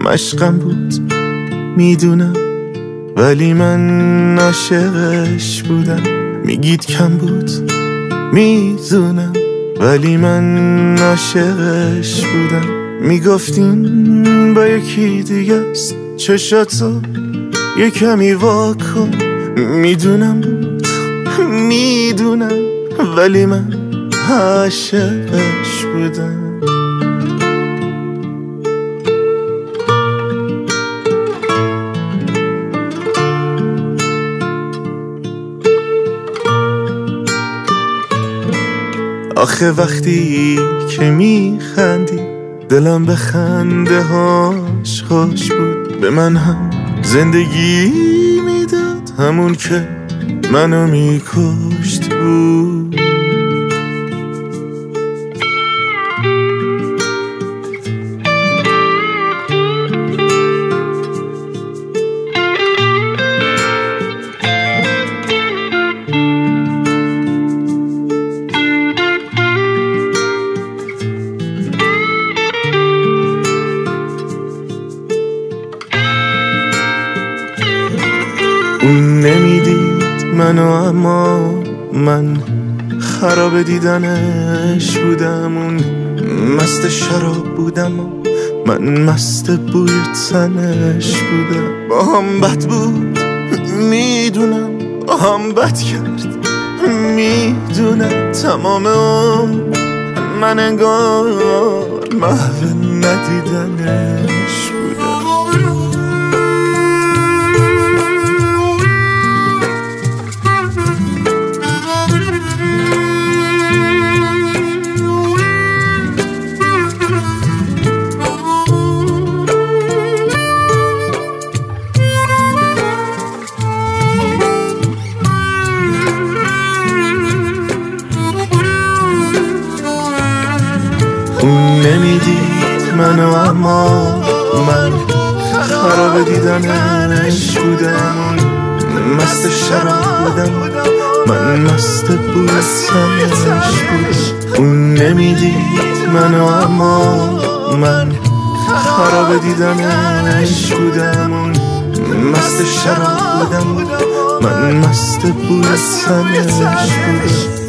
مشقم بود میدونم، ولی من عاشقش بودم. میگید کم بود میدونم، ولی من عاشقش بودم. میگفتین با یکی دیگه است، چشاتو یه کمی واکن. میدونم بود میدونم، ولی من عاشقش بودم. آخه وقتی که میخندی دلم به خنده هاش خوش بود. به من هم زندگی میداد، همون که منو میکشت بود. اون نمیدید منو، اما من خراب دیدنش بودم. اون مست شراب بودم و من مست بوی تنش بودم. با هم بد بود میدونم، با هم بد کرد میدونم. تمام من انگار محو ندیدنش بودم. اون نمیدید منو، اما من خراب دیدنش بودم. اون مست شراب بودم، من مست بوی تنش بودم. اون نمیدید منو، اما من خراب دیدنش بودم. اون مست شراب بودم، من مست بوی تنش بودم.